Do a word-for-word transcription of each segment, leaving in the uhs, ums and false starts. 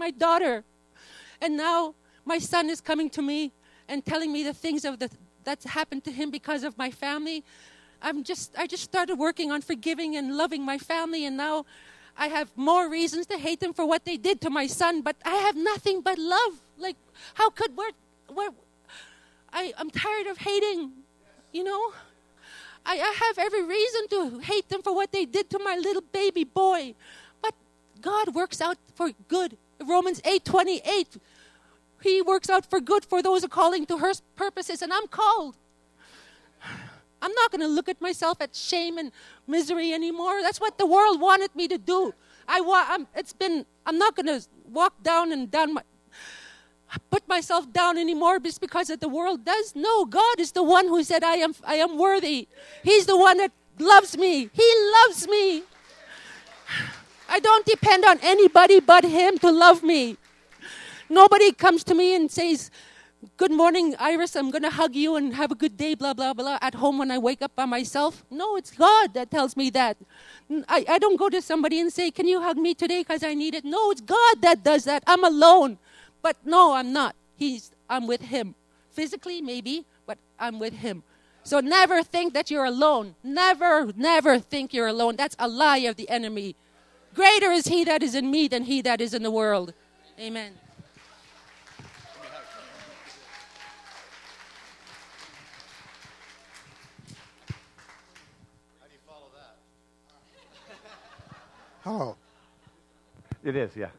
my daughter. And now my son is coming to me and telling me the things of the that's happened to him because of my family. I'm just I just started working on forgiving and loving my family, and now I have more reasons to hate them for what they did to my son, but I have nothing but love. Like, how could what what I I'm tired of hating, you know? I, I have every reason to hate them for what they did to my little baby boy. But God works out for good. Romans eight twenty-eight. He works out for good for those according to her purposes, and I'm called. I'm not going to look at myself at shame and misery anymore. That's what the world wanted me to do. I wa- I'm, it's been. I'm not going to walk down and down my, put myself down anymore just because that the world does. No, God is the one who said I am. I am worthy. He's the one that loves me. He loves me. I don't depend on anybody but Him to love me. Nobody comes to me and says, "Good morning, Iris, I'm going to hug you and have a good day, blah, blah, blah," at home when I wake up by myself. No, it's God that tells me that. I, I don't go to somebody and say, "Can you hug me today because I need it?" No, it's God that does that. I'm alone. But no, I'm not. He's. I'm with Him. Physically, maybe, but I'm with Him. So never think that you're alone. Never, never think you're alone. That's a lie of the enemy. Greater is He that is in me than he that is in the world. Amen. Hello. It is, yeah.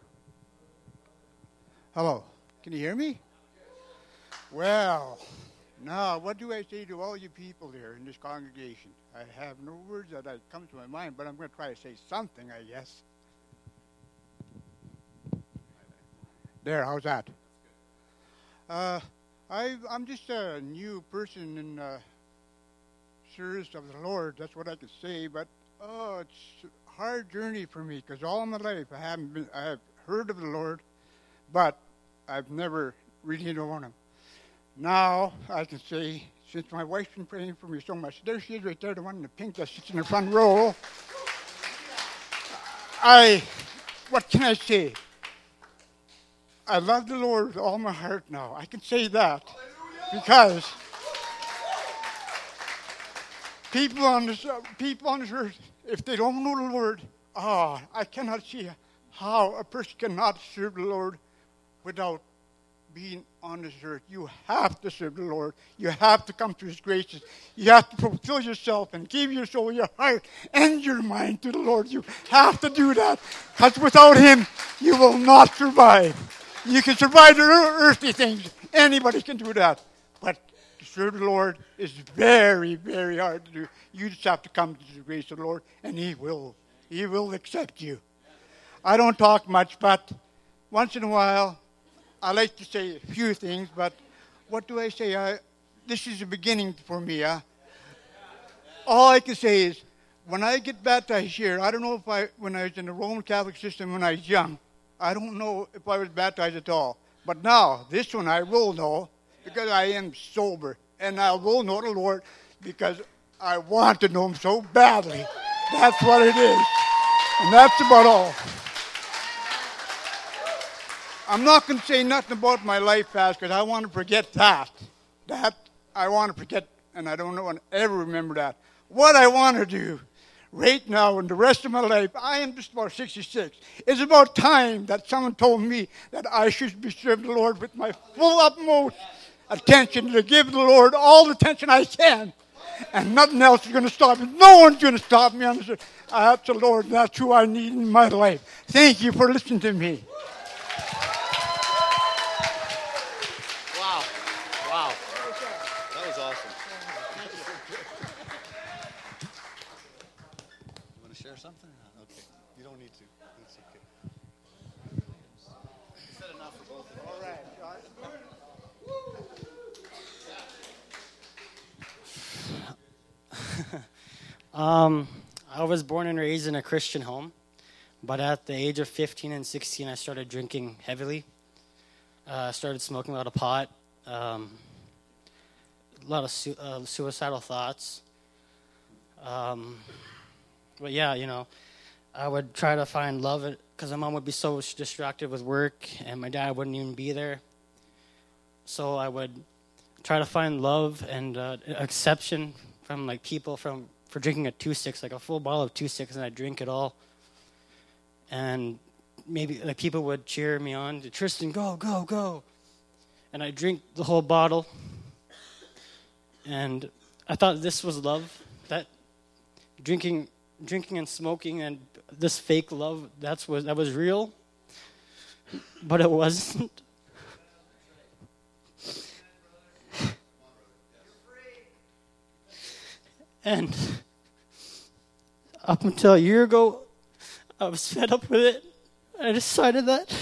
Hello. Can you hear me? Well, now, what do I say to all you people here in this congregation? I have no words that I come to my mind, but I'm going to try to say something, I guess. There, how's that? Uh, I, I'm just a new person in uh, service of the Lord. That's what I could say, but oh, it's a hard journey for me because all my life I haven't been. I have heard of the Lord, but I've never really known Him. Now I can say, since my wife's been praying for me so much, there she is right there, the one in the pink that sits in the front row. I, what can I say? I love the Lord with all my heart now. I can say that because people on this uh, people on this earth, if they don't know the Lord, ah, I cannot see how a person cannot serve the Lord without being on this earth. You have to serve the Lord. You have to come to His graces. You have to fulfill yourself and give your soul, your heart, and your mind to the Lord. You have to do that because without Him, you will not survive. You can survive the earthly things. Anybody can do that. But to serve the Lord is very, very hard to do. You just have to come to the grace of the Lord, and He will. He will accept you. I don't talk much, but once in a while, I like to say a few things, but what do I say? I, this is the beginning for me. Huh? All I can say is, when I get baptized here, I don't know if I, when I was in the Roman Catholic system when I was young, I don't know if I was baptized at all. But now, this one I will know because I am sober. And I will know the Lord because I want to know Him so badly. That's what it is. And that's about all. I'm not going to say nothing about my life past because I want to forget that. That I want to forget, and I don't want to ever remember that. What I want to do right now and the rest of my life, I am just about sixty-six. It's about time that someone told me that I should be serving the Lord with my full utmost attention, to give the Lord all the attention I can. And nothing else is going to stop me. No one's going to stop me on this earth. That's the Lord. That's who I need in my life. Thank you for listening to me. Wow. Wow. That was awesome. You want to share something? Okay. You don't need to. It's okay. You said enough for both of us. All right, um, I was born and raised in a Christian home, but at the age of fifteen and sixteen, I started drinking heavily. I uh, started smoking a lot of pot, um, a lot of su- uh, suicidal thoughts. Um, but yeah, you know, I would try to find love, because my mom would be so distracted with work, and my dad wouldn't even be there. So I would try to find love and uh, acceptance from like people from for drinking a two six, like a full bottle of two six, and I drink it all. And maybe like people would cheer me on, Tristan, go, go, go. And I drink the whole bottle. And I thought this was love, that drinking drinking and smoking and this fake love, that's what that was real. But it wasn't. And up until a year ago, I was fed up with it. I decided that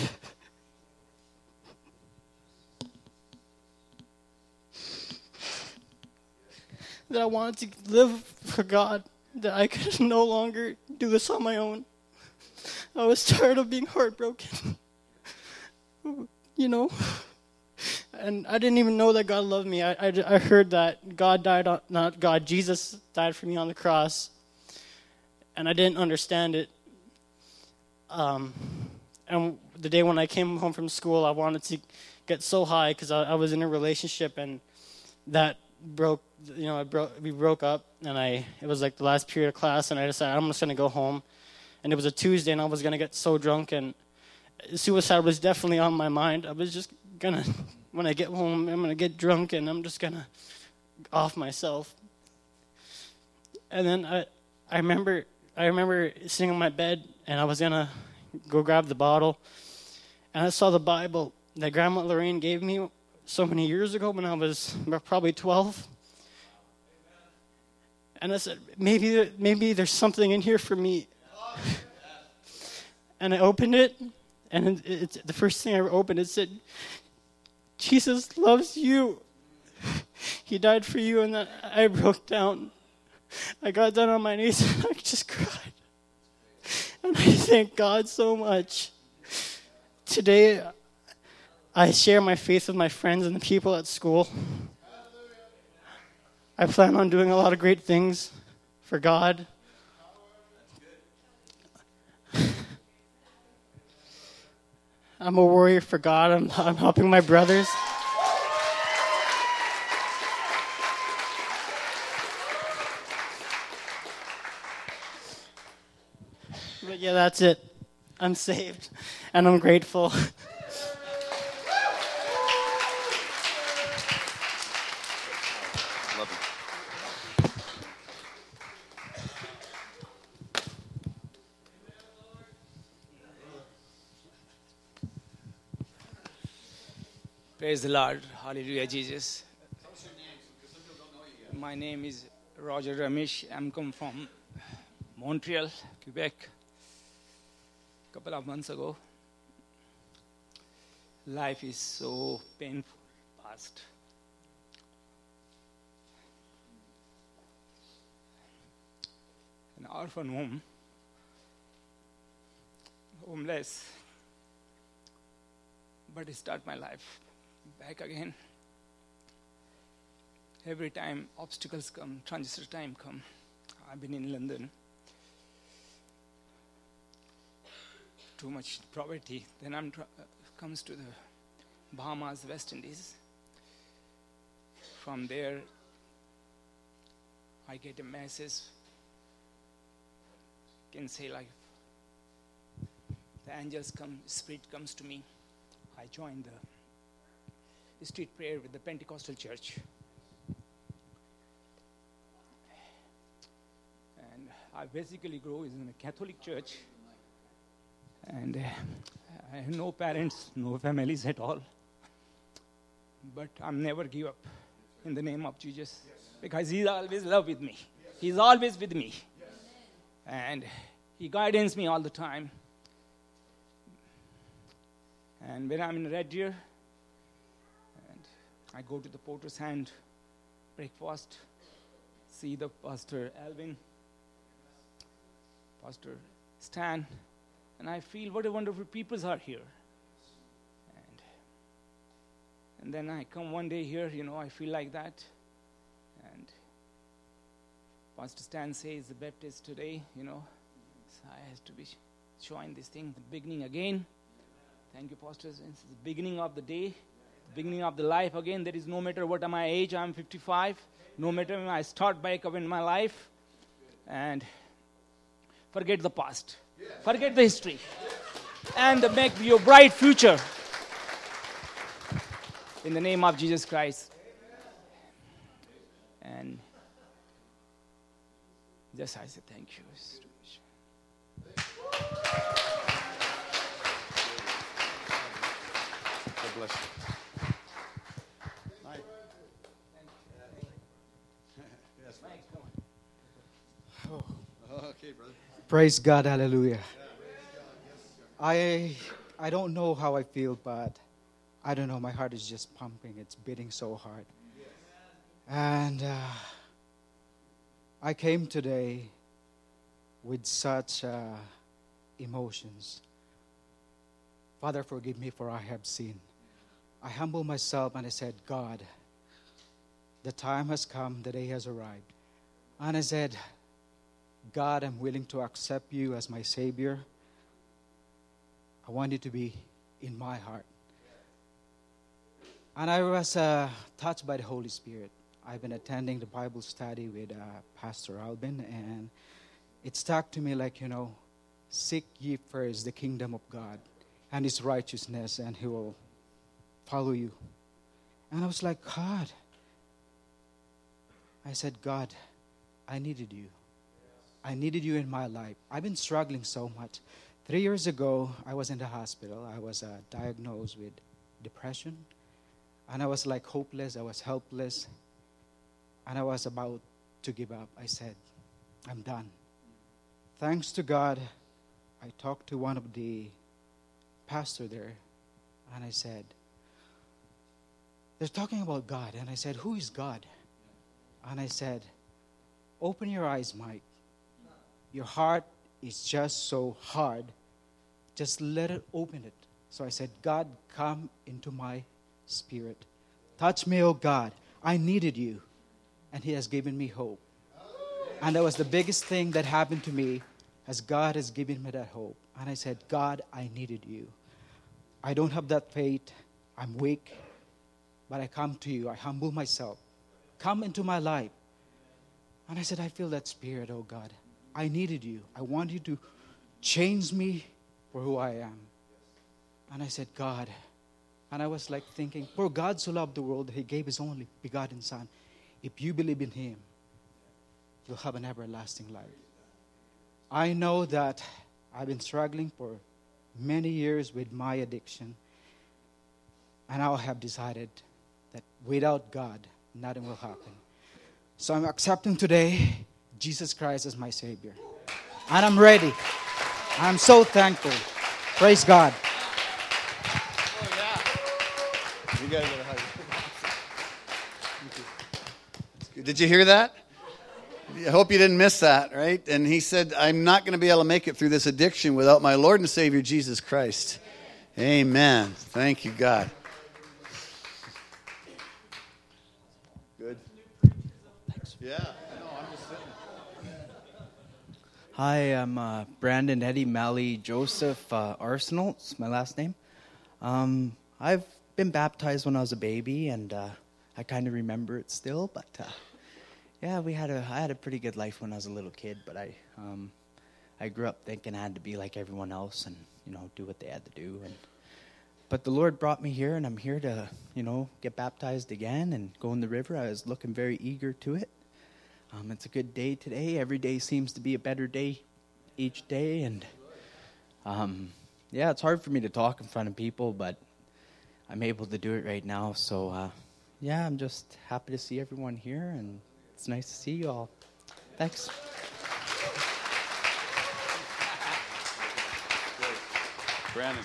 that I wanted to live for God, that I could no longer do this on my own. I was tired of being heartbroken, you know. And I didn't even know that God loved me. I, I, I heard that God died, on, not God, Jesus died for me on the cross. And I didn't understand it. Um, and the day when I came home from school, I wanted to get so high because I, I was in a relationship, and that broke, you know, it broke, we broke up. And I, it was like the last period of class, and I decided I'm just going to go home. And it was a Tuesday, and I was going to get so drunk, and suicide was definitely on my mind. I was just going to... When I get home, I'm going to get drunk, and I'm just going to off myself. And then I I remember I remember sitting on my bed, and I was going to go grab the bottle. And I saw the Bible that Grandma Lorraine gave me so many years ago when I was probably twelve. And I said, maybe, maybe there's something in here for me. And I opened it, and it's the first thing I opened, it said, Jesus loves you. He died for you, and then I broke down. I got down on my knees, and I just cried. And I thank God so much. Today, I share my faith with my friends and the people at school. I plan on doing a lot of great things for God. I'm a warrior for God. I'm, I'm helping my brothers. But yeah, that's it. I'm saved, and I'm grateful. Love you. Praise the Lord. Hallelujah, Jesus. My name is Roger Ramesh. I'm come from Montreal, Quebec, a couple of months ago. Life is so painful, past. An orphan home, homeless, but start my life back again. Every time obstacles come, transistor time come. I've been in London. Too much poverty. Then I'm tra- comes to the Bahamas, West Indies. From there, I get a message. Can say like, the angels come, spirit comes to me. I joined the street prayer with the Pentecostal church. And I basically grew in a Catholic church. And uh, I have no parents, no families at all. But I'm never give up in the name of Jesus. Because He's always love with me. He's always with me. And He guides me all the time. And when I'm in Red Deer, and I go to the Porter's Hand breakfast, see the Pastor Alvin, Pastor Stan, and I feel what a wonderful people are here. And, and then I come one day here, you know, I feel like that. And Pastor Stan says the Baptist today, you know, so I have to be join this thing, the beginning again. Thank you, Pastor. It's the beginning of the day, the beginning of the life again. There is no matter what my age, I'm fifty-five. No matter when I start back up in my life. And forget the past. Forget the history. And make your bright future. In the name of Jesus Christ. And just I say thank you. God bless you. Mike. Yes, Mike. Oh. Okay, brother. Praise God, hallelujah. I I don't know how I feel, but I don't know, my heart is just pumping. It's beating so hard. And uh, I came today with such uh, emotions. Father, forgive me for I have sinned. I humble myself and I said, God, the time has come, the day has arrived. And I said, God, I'm willing to accept you as my Savior. I want you to be in my heart. And I was uh, touched by the Holy Spirit. I've been attending the Bible study with uh, Pastor Albin, and it stuck to me like, you know, seek ye first the kingdom of God and His righteousness, and He will follow you. And I was like, God. I said, God, I needed you. I needed you in my life. I've been struggling so much. Three years ago, I was in the hospital. I was uh, diagnosed with depression. And I was like hopeless. I was helpless. And I was about to give up. I said, I'm done. Thanks to God, I talked to one of the pastor there. And I said, they're talking about God. And I said, who is God? And I said, open your eyes, Mike. Your heart is just so hard. Just let it open it. So I said, God, come into my spirit. Touch me, oh God. I needed you. And He has given me hope. And that was the biggest thing that happened to me, as God has given me that hope. And I said, God, I needed you. I don't have that faith. I'm weak. But I come to you. I humble myself. Come into my life. And I said, I feel that spirit, oh God. I needed you. I want you to change me for who I am. And I said, God. And I was like thinking, for God so loved the world, He gave His only begotten Son. If you believe in Him, you'll have an everlasting life. I know that I've been struggling for many years with my addiction. And I have decided that without God, nothing will happen. So I'm accepting today Jesus Christ as my Savior. And I'm ready. I'm so thankful. Praise God. Oh, yeah. You guys are hug. That's good. Did you hear that? I hope you didn't miss that, right? And he said, I'm not going to be able to make it through this addiction without my Lord and Savior, Jesus Christ. Amen. Thank you, God. Good. Yeah, I know. I'm just sitting. Hi, I'm uh, Brandon Eddie Malley Joseph uh, Arsenal. It's my last name. Um, I've been baptized when I was a baby, and uh, I kind of remember it still. But uh, yeah, we had a I had a pretty good life when I was a little kid. But I um, I grew up thinking I had to be like everyone else, and you know, do what they had to do. And but the Lord brought me here, and I'm here to you know get baptized again and go in the river. I was looking very eager to it. Um, it's a good day today. Every day seems to be a better day each day. And um, yeah, it's hard for me to talk in front of people, but I'm able to do it right now. So uh, yeah, I'm just happy to see everyone here, and it's nice to see you all. Thanks. Brandon.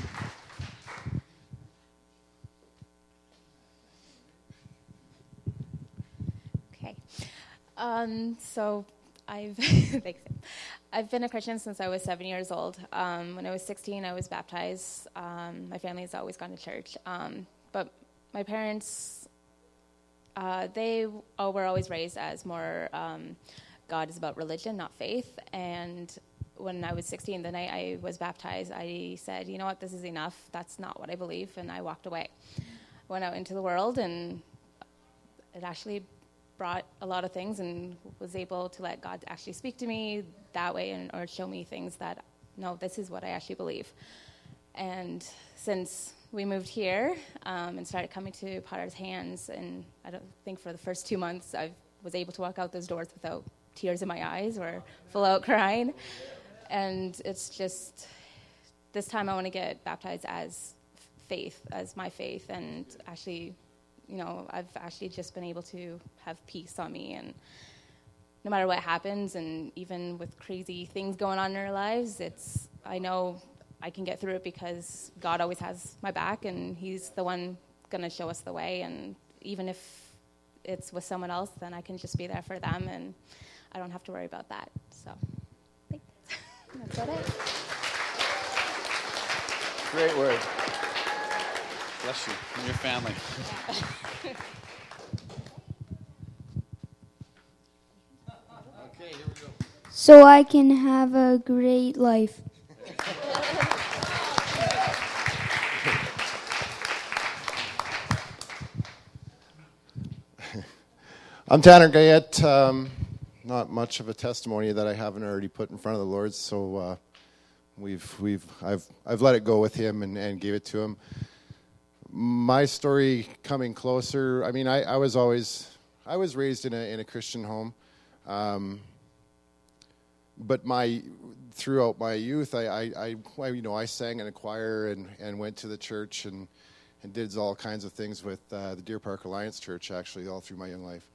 Okay. Um, so I've thanks. I've been a Christian since I was seven years old. Um, when I was sixteen, I was baptized. Um, my family has always gone to church, um, but my parents, uh, they were always raised as more um, God is about religion, not faith. And when I was sixteen, the night I was baptized, I said, you know what, this is enough. That's not what I believe, and I walked away. Went out into the world, and it actually brought a lot of things, and was able to let God actually speak to me that way, and or show me things that, no, this is what I actually believe. And since we moved here um, and started coming to Potter's Hands, and I don't think for the first two months I was able to walk out those doors without tears in my eyes or full out crying. And it's just, this time I want to get baptized as faith, as my faith, and actually, you know, I've actually just been able to have peace on me, and no matter what happens, and even with crazy things going on in our lives, it's, I know I can get through it because God always has my back, and he's the one going to show us the way. And even if it's with someone else, then I can just be there for them, and I don't have to worry about that. So I think that's about it. Great word. Bless you and your family. Okay, here we go. So I can have a great life. I'm Tanner Gayette. Um, not much of a testimony that I haven't already put in front of the Lord, so uh, we've we've I've I've let it go with Him and, and gave it to Him. My story coming closer. I mean, I, I was always I was raised in a in a Christian home, um, but my throughout my youth, I, I, I you know I sang in a choir and, and went to the church and and did all kinds of things with uh, the Deer Park Alliance Church, actually, all through my young life.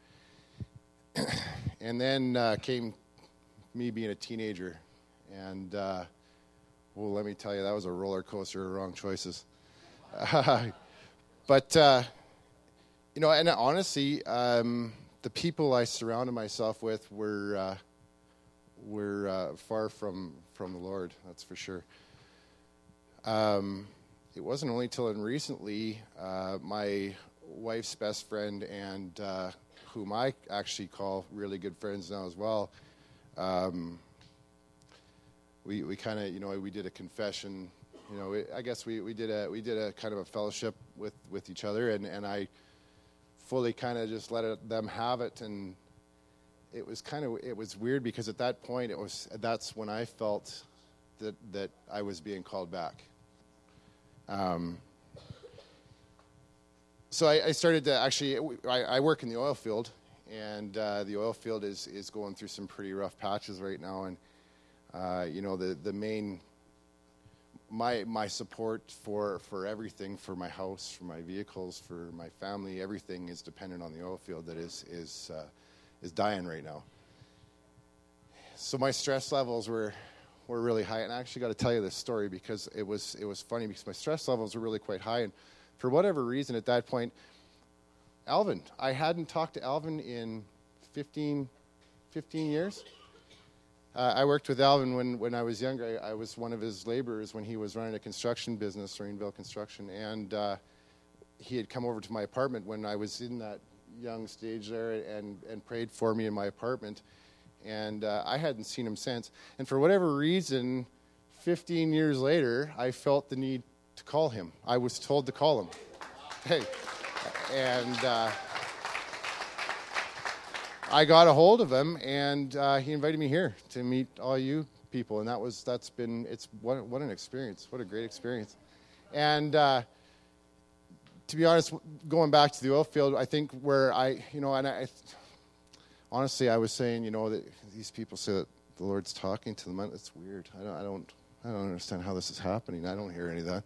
And then uh, came me being a teenager, and uh, well, let me tell you, that was a roller coaster of wrong choices. Uh, but uh, you know, and honestly, um, the people I surrounded myself with were uh, were uh, far from from the Lord. That's for sure. Um, it wasn't only till recently uh, my wife's best friend and uh, whom I actually call really good friends now as well. Um, we we kind of you know we did a confession. You know, we, I guess we, we did a we did a kind of a fellowship with, with each other, and, and I fully kind of just let it, them have it, and it was kind of it was weird because at that point it was that's when I felt that that I was being called back. Um, so I, I started to actually, I, I work in the oil field, and uh, the oil field is, is going through some pretty rough patches right now. And, uh, you know, the, the main, my my support for, for everything, for my house, for my vehicles, for my family, everything is dependent on the oil field that is, is, uh, is dying right now. So my stress levels were... were really high, and I actually got to tell you this story because it was it was funny because my stress levels were really quite high, and for whatever reason at that point, Alvin, I hadn't talked to Alvin in fifteen, fifteen years. Uh, I worked with Alvin when, when I was younger. I, I was one of his laborers when he was running a construction business, Rainville Construction, and uh, he had come over to my apartment when I was in that young stage there and, and prayed for me in my apartment. And uh, I hadn't seen him since. And for whatever reason, fifteen years later, I felt the need to call him. I was told to call him. Hey. And uh, I got a hold of him, and uh, he invited me here to meet all you people. And that was, that's been, it's, what, what an experience. What a great experience. And uh, to be honest, going back to the oil field, I think where I, you know, and I, honestly, I was saying, you know, that these people say that the Lord's talking to them. It's weird. I don't, I don't, I don't understand how this is happening. I don't hear any of that.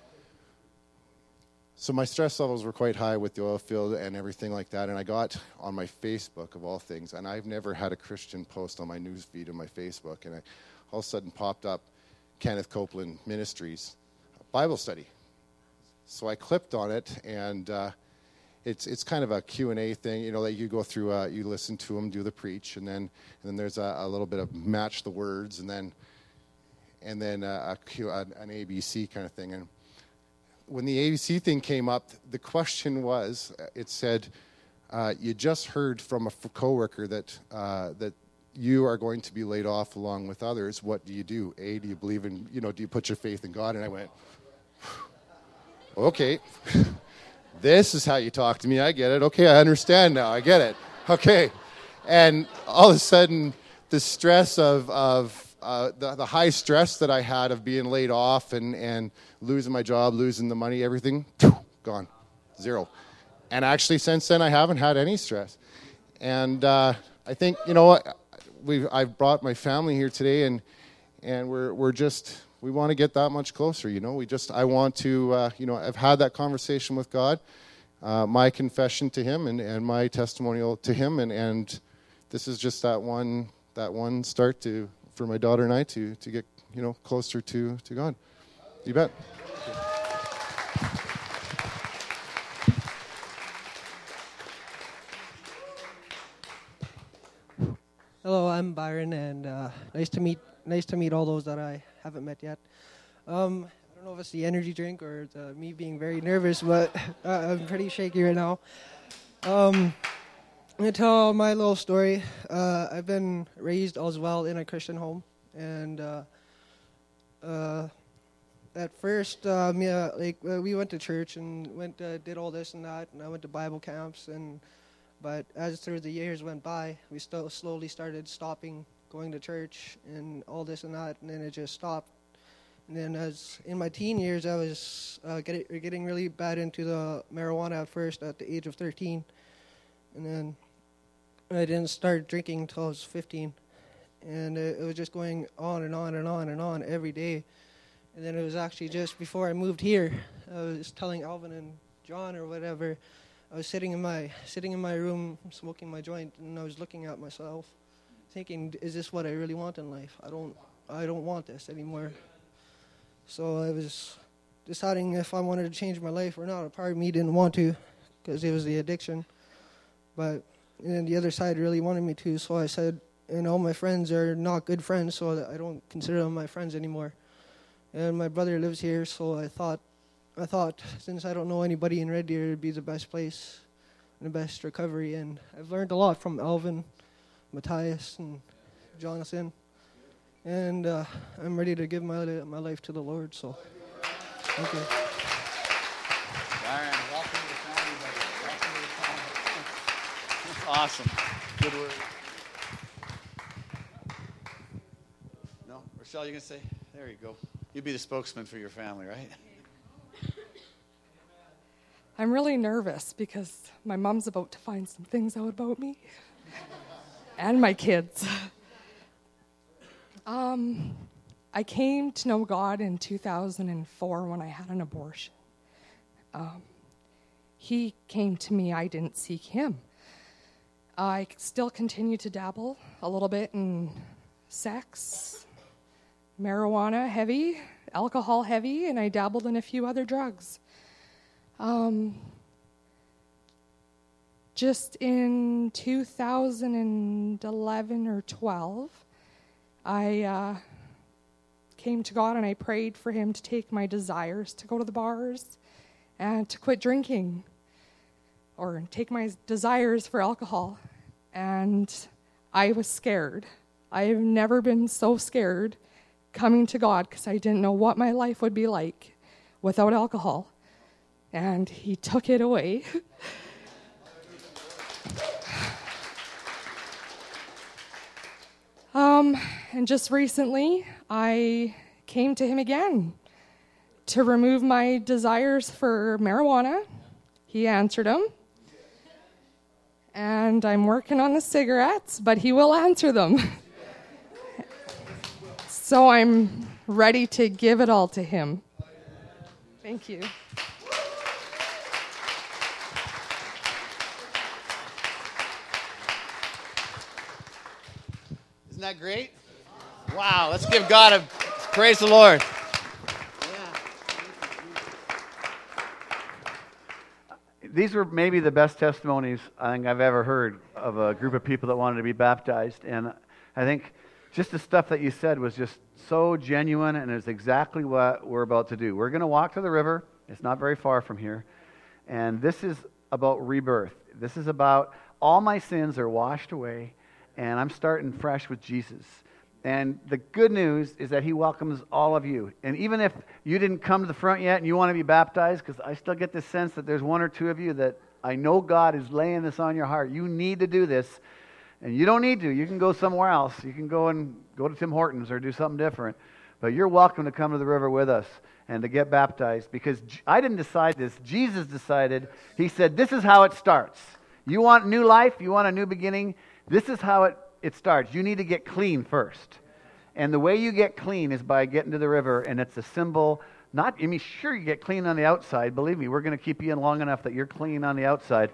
So my stress levels were quite high with the oil field and everything like that. And I got on my Facebook, of all things, and I've never had a Christian post on my news feed on my Facebook. And I all of a sudden popped up Kenneth Copeland Ministries Bible study. So I clicked on it, and uh, It's it's kind of a Q and A thing, you know, that you go through, uh, you listen to them do the preach, and then and then there's a, a little bit of match the words, and then and then a, a Q, an A B C kind of thing. And when the A B C thing came up, the question was, it said, uh, you just heard from a coworker that uh, that you are going to be laid off along with others, what do you do? A, do you believe in, you know, do you put your faith in God? And I went, okay, this is how you talk to me. I get it. Okay, I understand now. I get it. Okay. And all of a sudden, the stress of, of uh, the, the high stress that I had of being laid off and, and losing my job, losing the money, everything, gone, zero. And actually, since then, I haven't had any stress. And uh, I think, you know, we've I've brought my family here today, and and we're we're just we want to get that much closer. You know, we just I want to uh, you know I've had that conversation with God, uh, my confession to Him, and, and my testimonial to Him, and, and this is just that one that one start to for my daughter and I to to get you know closer to to God. You bet. Hello, I'm Byron, and uh, nice to meet nice to meet all those that I haven't met yet. Um, I don't know if it's the energy drink or it's, uh, me being very nervous, but uh, I'm pretty shaky right now. Um, I'm going to tell my little story. Uh, I've been raised as well in a Christian home, and uh, uh, at first, uh, me, uh, like uh, we went to church and went uh, did all this and that, and I went to Bible camps and. But as through the years went by, we still slowly started stopping going to church and all this and that, and then it just stopped. And then as in my teen years, I was uh, getting, getting really bad into the marijuana at first at the age of thirteen. And then I didn't start drinking until I was fifteen. And it, it was just going on and on and on and on every day. And then it was actually just before I moved here, I was telling Alvin and John or whatever, I was sitting in my sitting in my room smoking my joint, and I was looking at myself, thinking, "Is this what I really want in life? I don't, I don't want this anymore." So I was deciding if I wanted to change my life or not. A part of me didn't want to, because it was the addiction, but and then the other side really wanted me to. So I said, and all my friends are not good friends, so I don't consider them my friends anymore. And my brother lives here, so I thought. I thought, since I don't know anybody in Red Deer, it would be the best place and the best recovery. And I've learned a lot from Alvin, Matthias, and Jonathan. And uh, I'm ready to give my my life to the Lord. So, thank you. Byron, welcome to the family, buddy. Welcome to the family. That's awesome. Good word. No? Rochelle, you going to say? There you go. You'd be the spokesman for your family, right? I'm really nervous because my mom's about to find some things out about me and my kids. Um, I came to know God in two thousand four when I had an abortion. Um, he came to me, I didn't seek him. I still continue to dabble a little bit in sex, marijuana heavy, alcohol heavy, and I dabbled in a few other drugs. Um, just in two thousand eleven or twelve, I uh, came to God and I prayed for him to take my desires to go to the bars and to quit drinking, or take my desires for alcohol. And I was scared. I have never been so scared coming to God because I didn't know what my life would be like without alcohol. And he took it away. um, and just recently, I came to him again to remove my desires for marijuana. He answered them. And I'm working on the cigarettes, but he will answer them. So I'm ready to give it all to him. Thank you. Isn't that great? Wow, let's give God a praise the Lord. These were maybe the best testimonies I think I've ever heard of a group of people that wanted to be baptized. And I think just the stuff that you said was just so genuine, and it's exactly what we're about to do. We're going to walk to the river. It's not very far from here. And this is about rebirth. This is about all my sins are washed away, and I'm starting fresh with Jesus. And the good news is that he welcomes all of you. And even if you didn't come to the front yet and you want to be baptized, because I still get this sense that there's one or two of you that I know God is laying this on your heart. You need to do this. And you don't need to. You can go somewhere else. You can go and go to Tim Hortons or do something different. But you're welcome to come to the river with us and to get baptized, because I didn't decide this. Jesus decided. He said, this is how it starts. You want new life? You want a new beginning? This is how it It starts. You need to get clean first. And the way you get clean is by getting to the river, and it's a symbol. Not, I mean, sure, you get clean on the outside. Believe me, we're going to keep you in long enough that you're clean on the outside.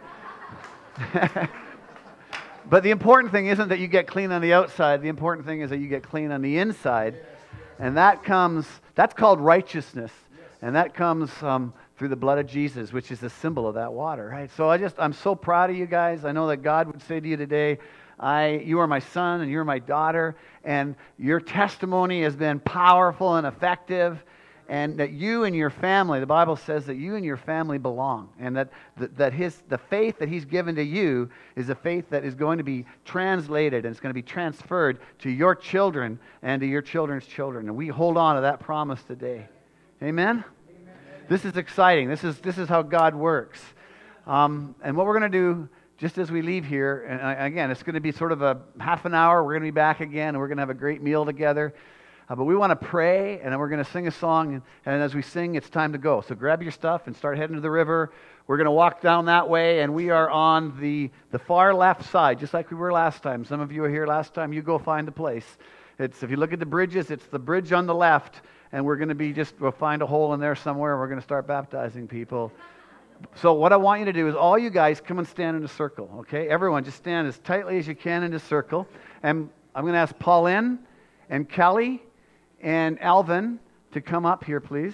But the important thing isn't that you get clean on the outside. The important thing is that you get clean on the inside. And that comes, that's called righteousness. And that comes um, through the blood of Jesus, which is a symbol of that water, right? So I just, I'm so proud of you guys. I know that God would say to you today, I, you are my son and you're my daughter, and your testimony has been powerful and effective, and that you and your family, the Bible says that you and your family belong, and that, that, that his, the faith that he's given to you is a faith that is going to be translated, and it's going to be transferred to your children and to your children's children, and we hold on to that promise today. Amen? Amen. This is exciting. This is, this is how God works. Um, and what we're going to do just as we leave here, and again, it's going to be sort of a half an hour. We're going to be back again, and we're going to have a great meal together. Uh, but we want to pray, and then we're going to sing a song, and, and as we sing, it's time to go. So grab your stuff and start heading to the river. We're going to walk down that way, and we are on the, the far left side, just like we were last time. Some of you were here last time. You go find a place. It's, if you look at the bridges, it's the bridge on the left, and we're going to be just, we'll find a hole in there somewhere, and we're going to start baptizing people. So what I want you to do is all you guys come and stand in a circle, okay? Everyone, just stand as tightly as you can in a circle. And I'm going to ask Pauline and Kelly and Alvin to come up here, please.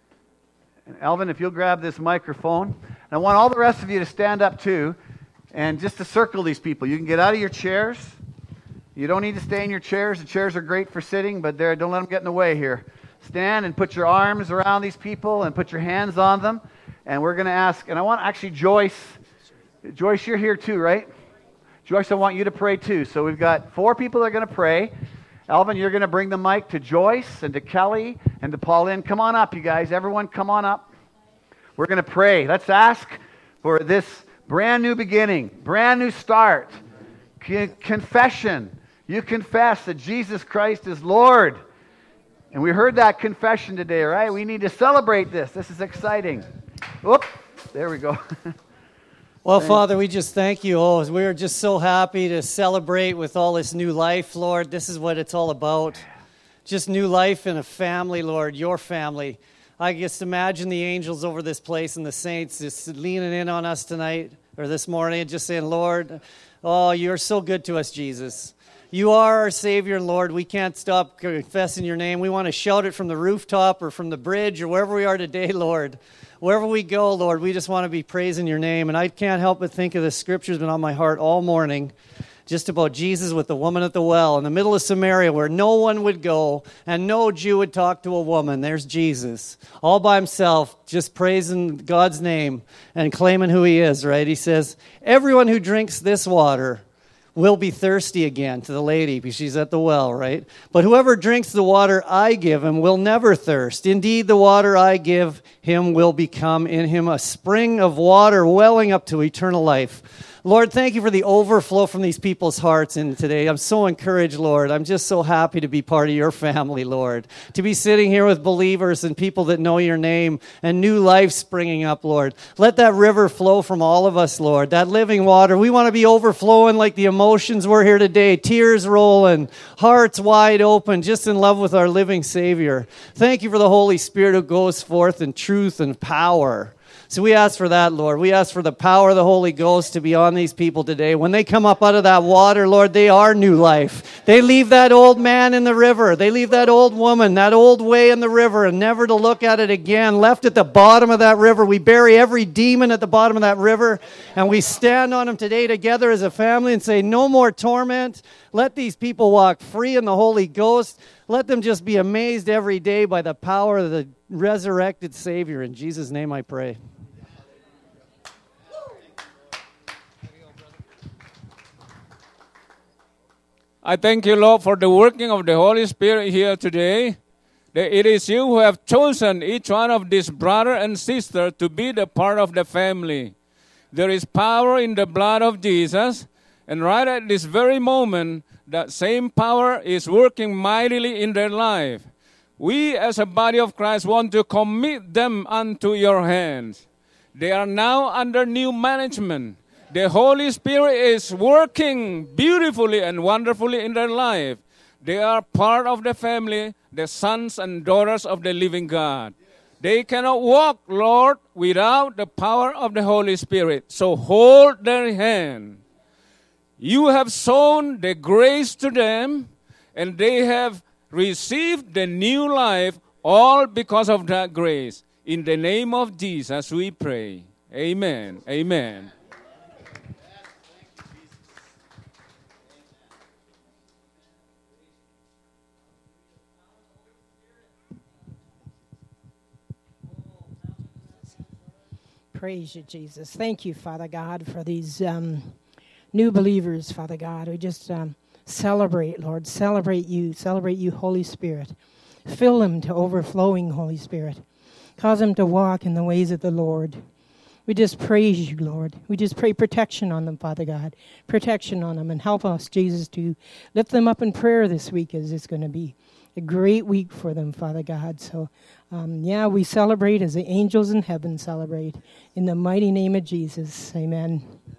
And Alvin, if you'll grab this microphone. And I want all the rest of you to stand up too, and just to circle these people. You can get out of your chairs. You don't need to stay in your chairs. The chairs are great for sitting, but don't let them get in the way here. Stand and put your arms around these people and put your hands on them. And we're going to ask, and I want actually Joyce, Joyce, you're here too, right? Joyce, I want you to pray too. So we've got four people that are going to pray. Alvin, you're going to bring the mic to Joyce and to Kelly and to Pauline. Come on up, you guys. Everyone, come on up. We're going to pray. Let's ask for this brand new beginning, brand new start. Confession. You confess that Jesus Christ is Lord. And we heard that confession today, right? We need to celebrate this. This is exciting. Whoop, there we go. Well, Father, we just thank you. Oh, we are just so happy to celebrate with all this new life, Lord. This is what it's all about. Just new life in a family, Lord, your family. I just imagine the angels over this place and the saints just leaning in on us tonight or this morning and just saying, Lord, oh, you're so good to us, Jesus. You are our Savior and Lord. We can't stop confessing your name. We want to shout it from the rooftop or from the bridge or wherever we are today, Lord. Wherever we go, Lord, we just want to be praising your name. And I can't help but think of the scripture's been on my heart all morning, just about Jesus with the woman at the well in the middle of Samaria where no one would go and no Jew would talk to a woman. There's Jesus all by himself, just praising God's name and claiming who he is, right? He says, everyone who drinks this water will be thirsty again, to the lady because she's at the well, right? But whoever drinks the water I give him will never thirst. Indeed, the water I give him will become in him a spring of water welling up to eternal life. Lord, thank you for the overflow from these people's hearts in today. I'm so encouraged, Lord. I'm just so happy to be part of your family, Lord. To be sitting here with believers and people that know your name and new life springing up, Lord. Let that river flow from all of us, Lord. That living water. We want to be overflowing like the emotions were here today. Tears rolling, hearts wide open, just in love with our living Savior. Thank you for the Holy Spirit who goes forth in truth and power. So we ask for that, Lord. We ask for the power of the Holy Ghost to be on these people today. When they come up out of that water, Lord, they are new life. They leave that old man in the river. They leave that old woman, that old way in the river, and never to look at it again. Left at the bottom of that river. We bury every demon at the bottom of that river, and we stand on them today together as a family and say, no more torment. Let these people walk free in the Holy Ghost. Let them just be amazed every day by the power of the resurrected Savior. In Jesus' name I pray. I thank you, Lord, for the working of the Holy Spirit here today. That it is you who have chosen each one of these brother and sister to be the part of the family. There is power in the blood of Jesus, and right at this very moment, that same power is working mightily in their life. We as a body of Christ want to commit them unto your hands. They are now under new management. The Holy Spirit is working beautifully and wonderfully in their life. They are part of the family, the sons and daughters of the living God. They cannot walk, Lord, without the power of the Holy Spirit. So hold their hand. You have sown the grace to them, and they have received the new life, all because of that grace. In the name of Jesus, we pray. Amen. Amen. Praise you, Jesus. Thank you, Father God, for these um, new believers, Father God. We just um, celebrate, Lord. Celebrate you. Celebrate you, Holy Spirit. Fill them to overflowing, Holy Spirit. Cause them to walk in the ways of the Lord. We just praise you, Lord. We just pray protection on them, Father God. Protection on them. And help us, Jesus, to lift them up in prayer this week, as it's going to be a great week for them, Father God. So, um, yeah, we celebrate as the angels in heaven celebrate. In the mighty name of Jesus, amen.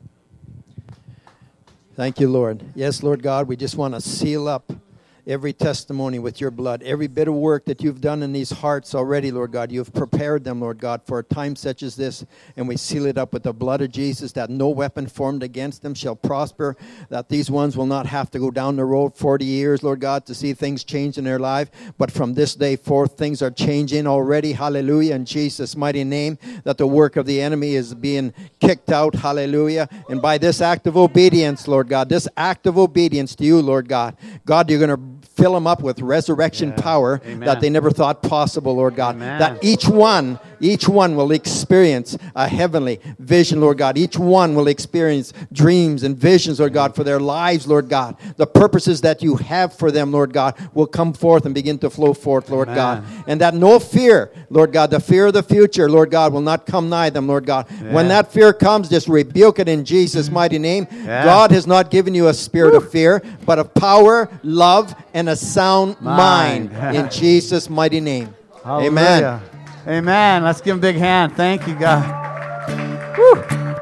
Thank you, Lord. Yes, Lord God, we just want to seal up every testimony with your blood. Every bit of work that you've done in these hearts already, Lord God, you've prepared them, Lord God, for a time such as this. And we seal it up with the blood of Jesus, that no weapon formed against them shall prosper, that these ones will not have to go down the road forty years, Lord God, to see things change in their life. But from this day forth, things are changing already. Hallelujah. In Jesus' mighty name, that the work of the enemy is being kicked out. Hallelujah. And by this act of obedience, Lord God, this act of obedience to you, Lord God, God, you're going to fill them up with resurrection yeah. power Amen. That they never thought possible, Lord God. Amen. That each one, each one will experience a heavenly vision, Lord God. Each one will experience dreams and visions, Lord God, for their lives, Lord God. The purposes that you have for them, Lord God, will come forth and begin to flow forth, Lord Amen. God. And that no fear, Lord God, the fear of the future, Lord God, will not come nigh them, Lord God. Yeah. When that fear comes, just rebuke it in Jesus' mighty name. Yeah. God has not given you a spirit Woo. Of fear, but of power, love, and a sound mind, mind. In Jesus' mighty name. Hallelujah. Amen. Amen. Let's give him a big hand. Thank you, God. Woo.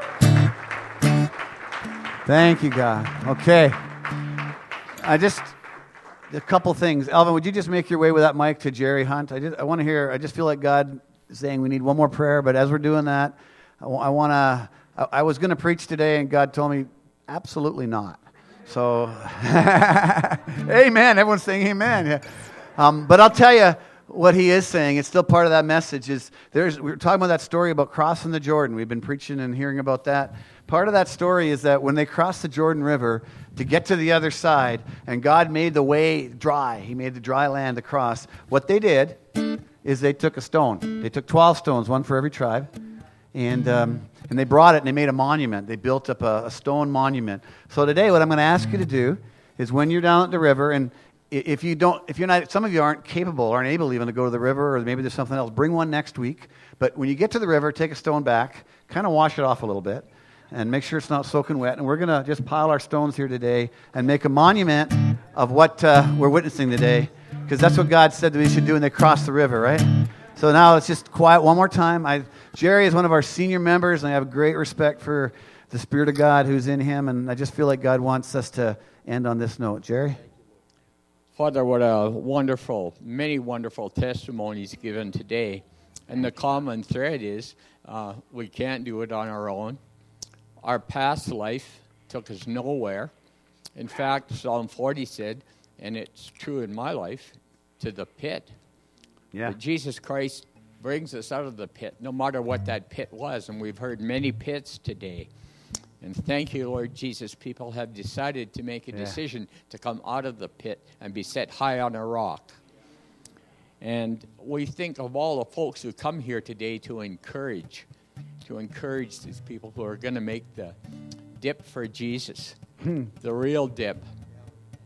Thank you, God. Okay. I just, a couple things. Elvin, would you just make your way with that mic to Jerry Hunt? I just, I want to hear, I just feel like God is saying we need one more prayer, but as we're doing that, I, I want to, I, I was going to preach today, and God told me, absolutely not. So, amen. Everyone's saying amen. Yeah. Um, but I'll tell you what he is saying. It's still part of that message. Is there's we were talking about that story about crossing the Jordan. We've been preaching and hearing about that. Part of that story is that when they crossed the Jordan River to get to the other side, and God made the way dry. He made the dry land to cross. What they did is they took a stone. They took twelve stones, one for every tribe, and um, and they brought it and they made a monument. They built up a, a stone monument. So today, what I'm going to ask you to do is when you're down at the river, and if you don't, if you're not, some of you aren't capable, aren't able even to go to the river, or maybe there's something else, bring one next week. But when you get to the river, take a stone back, kind of wash it off a little bit, and make sure it's not soaking wet. And we're going to just pile our stones here today and make a monument of what uh, we're witnessing today, because that's what God said that we should do when they crossed the river, right? So now let's just quiet one more time. I, Jerry is one of our senior members, and I have great respect for the Spirit of God who's in him, and I just feel like God wants us to end on this note. Jerry? Father, what a wonderful, many wonderful testimonies given today. And the common thread is uh, we can't do it on our own. Our past life took us nowhere. In fact, Psalm forty said, and it's true in my life, to the pit. Yeah. But Jesus Christ brings us out of the pit, no matter what that pit was. And we've heard many pits today. And thank you, Lord Jesus, people have decided to make a yeah. decision to come out of the pit and be set high on a rock. And we think of all the folks who come here today to encourage, to encourage these people who are going to make the dip for Jesus, hmm. the real dip.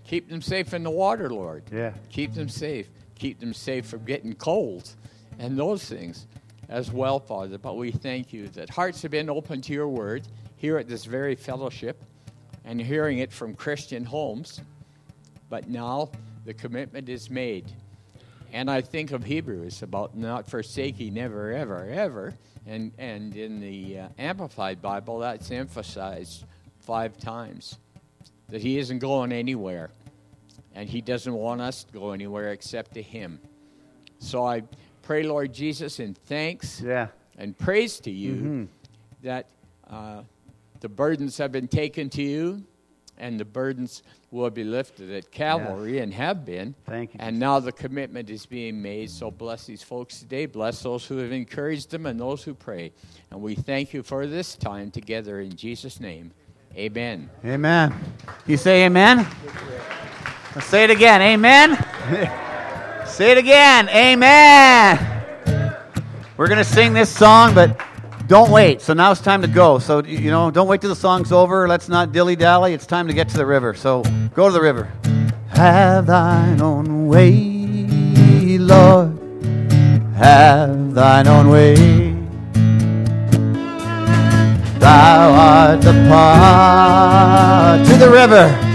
Keep them safe in the water, Lord. Yeah. Keep them safe. Keep them safe from getting cold and those things as well, Father. But we thank you that hearts have been open to your word here at this very fellowship and hearing it from Christian homes. But now the commitment is made. And I think of Hebrews about not forsaking, never, ever, ever. And, and in the uh, Amplified Bible, that's emphasized five times. That he isn't going anywhere. And he doesn't want us to go anywhere except to him. So I pray, Lord Jesus, in thanks yeah. and praise to you mm-hmm. that uh, the burdens have been taken to you and the burdens will be lifted at Calvary yeah. and have been. Thank you. And now the commitment is being made. So bless these folks today. Bless those who have encouraged them and those who pray. And we thank you for this time together in Jesus' name. Amen. Amen. You say amen? Let's say it again. Amen. Say it again. Amen. We're going to sing this song, but don't wait. So now it's time to go. So, you know, don't wait till the song's over. Let's not dilly-dally. It's time to get to the river. So go to the river. Have thine own way, Lord. Have thine own way. Thou art the path to the river.